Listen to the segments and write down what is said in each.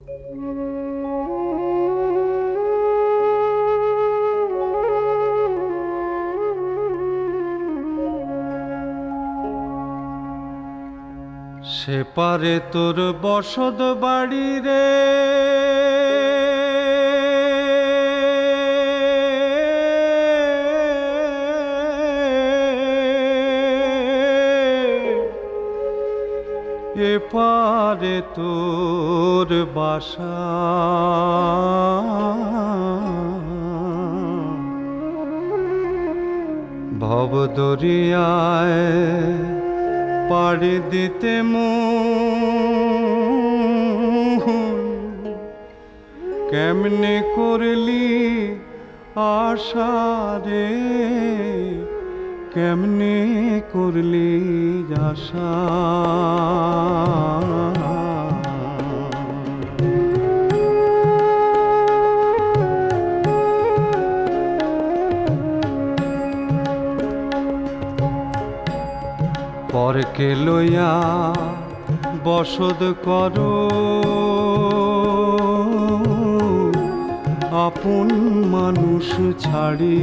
সে পারে তোর বসত বাড়ি রে, এ পারে তোর বাসা। ভব দরিয়ায় পাড়ি দিতে মন কেমনে করলি আশা রে, কেমনে করলি আশা। পরকে লইয়া বসত করো, আপন মানুষ ছাড়ি।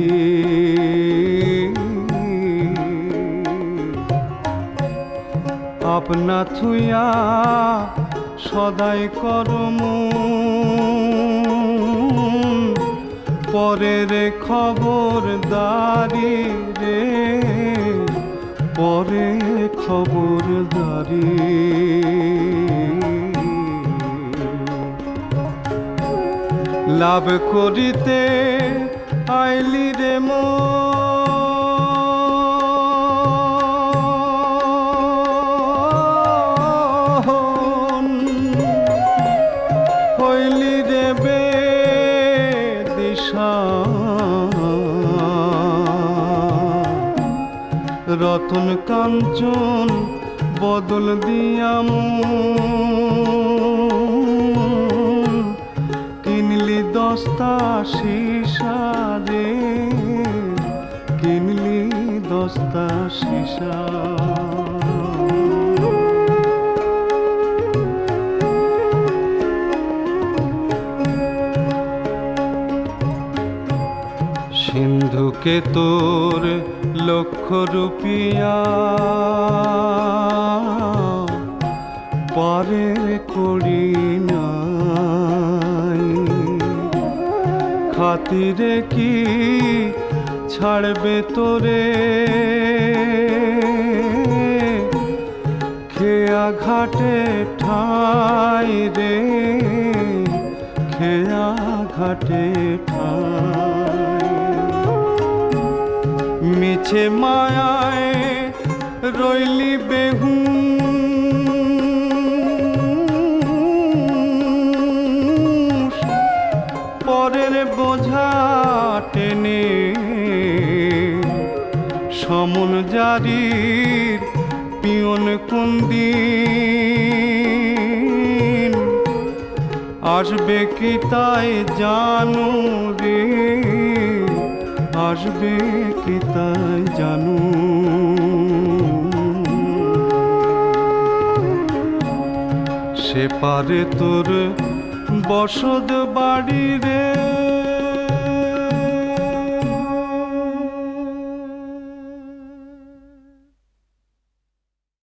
আপনা থুইয়া সদাই করম, পরের খবরদারি রে, পরে খবরদারি। লাভ করিতে আইলি রে মন, হইলি রে বেদিশা। রতন কাঞ্চন বদল দিয়াম, কিনলি দস্তা সীসা রে, কিনলি দস্তা সীসা। সিন্ধুকে তোর লক্ষ রুপিয়া, পারের করি নাই। খাতিরে কি ছাড়বে তোরে, খেয়া ঘাটে ঠাই রে, খেয়া ঘাটে ঠাই। মিছে মায়ায় রইলি বেহু, পরের বোঝা টেনে। সমন জারির পিয়ন কোন দিন আসবে কি তাই জানো রে, আসবে কি তাই জানো। সে পারে তোর বসত বাড়ি রে।